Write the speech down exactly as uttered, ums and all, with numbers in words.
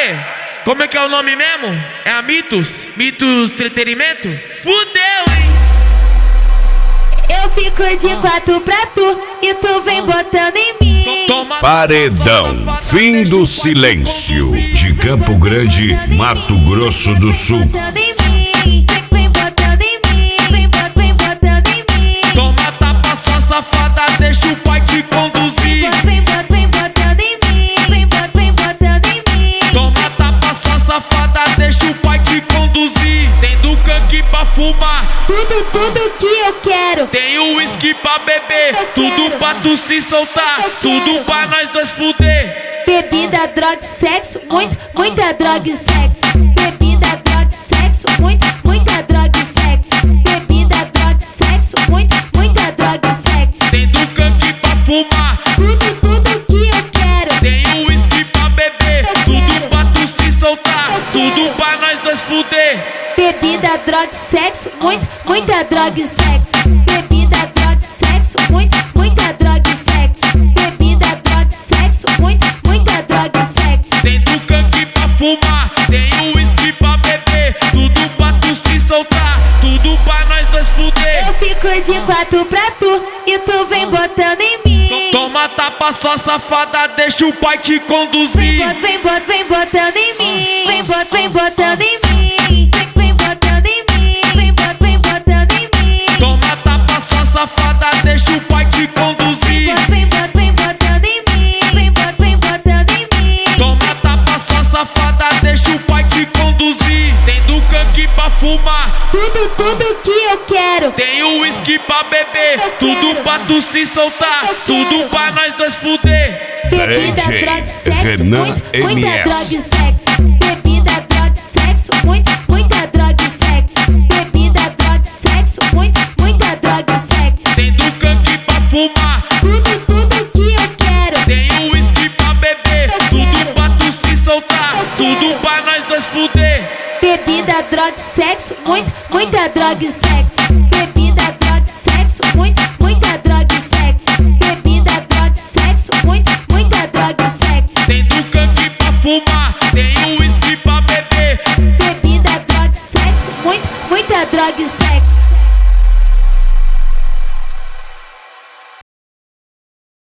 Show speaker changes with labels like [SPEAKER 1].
[SPEAKER 1] Aê, como é que é o nome mesmo? É a Mitos? Mitos Entretenimento? Fudeu, hein?
[SPEAKER 2] Eu fico de quatro pra tu e tu vem botando em mim.
[SPEAKER 1] Toma
[SPEAKER 3] Paredão, fim do silêncio, de Campo Grande, Mato Grosso do Sul.
[SPEAKER 2] Botando em mim, vem botando em mim, vem bot- vem botando em mim.
[SPEAKER 1] Toma tapa, sua safada, deixa o pai te conduzir.
[SPEAKER 2] Vem bot- vem botando em mim, vem bot- vem botando em mim.
[SPEAKER 1] Toma tapa, sua safada, deixa o pai te conduzir. Tem do canque pra fumar,
[SPEAKER 2] Tudo, tudo que eu quero.
[SPEAKER 1] tem o uísque pra beber, tudo pra tu se soltar, tudo pra nós dois fuder.
[SPEAKER 2] Bebida, droga e sexo, muito, muita droga e sexo. Bebida, droga e sexo, muito, muita droga e sexo. Bebida, droga e sexo, muito, muita droga e sexo.
[SPEAKER 1] Tem do canque pra fumar,
[SPEAKER 2] Tudo, tudo que eu quero.
[SPEAKER 1] tem o uísque pra beber, tudo pra tu se soltar, tudo pra nós dois fuder.
[SPEAKER 2] Bebida, droga e sexo, muito, muita droga e sexo. Bebida, droga e sexo, muito, muita droga e sexo. Bebida, droga e sexo, muito, muita droga e sexo.
[SPEAKER 1] Tem do canque pra fumar, tem o uísque pra beber, tudo pra tu se soltar, tudo pra nós dois fuder.
[SPEAKER 2] Eu fico de quatro pra tu e tu vem botando em mim.
[SPEAKER 1] Toma tapa, sua safada, deixa o pai te
[SPEAKER 2] Vem,
[SPEAKER 1] conduzir.
[SPEAKER 2] bot, vem, bot, vem botando em mim. Vem, bot, vem botando em mim. Vem, vem botando em mim. Vem, bot, vem botando em mim.
[SPEAKER 1] Toma tapa, sua safada, deixa o pai te conduzir.
[SPEAKER 2] Vem, bot, vem botando em mim. Vem, bot, vem botando em mim.
[SPEAKER 1] Toma tapa, sua safada, deixa o pai te conduzir. Tem do canque pra fumar,
[SPEAKER 2] Tudo, tudo que eu quero.
[SPEAKER 1] tem o uísque pra beber, tudo pra tu se soltar, tudo pra nós dois fuder.
[SPEAKER 2] Bebida,
[SPEAKER 3] D J
[SPEAKER 2] droga e sexo,
[SPEAKER 3] Renan
[SPEAKER 2] muito, muita
[SPEAKER 3] M S.
[SPEAKER 2] droga e sexo. Bebida, droga e sexo, muito, muita droga e sexo. Bebida, droga e sexo, muito, muita droga e sexo.
[SPEAKER 1] Tem do canque pra fumar,
[SPEAKER 2] Tudo, tudo que eu quero.
[SPEAKER 1] tem o uísque pra beber, tudo pra tu se soltar, tudo pra nós dois fuder.
[SPEAKER 2] Bebida, droga e sexo, muito, muita droga e sexo. Bebida, droga e sexo, muito, muita droga e sexo. Bebida, droga e sexo, muito, muita droga e sexo.
[SPEAKER 1] Tem do canque pra fumar, tem o uísque pra beber.
[SPEAKER 2] Bebida, droga e sexo, muito, muita droga e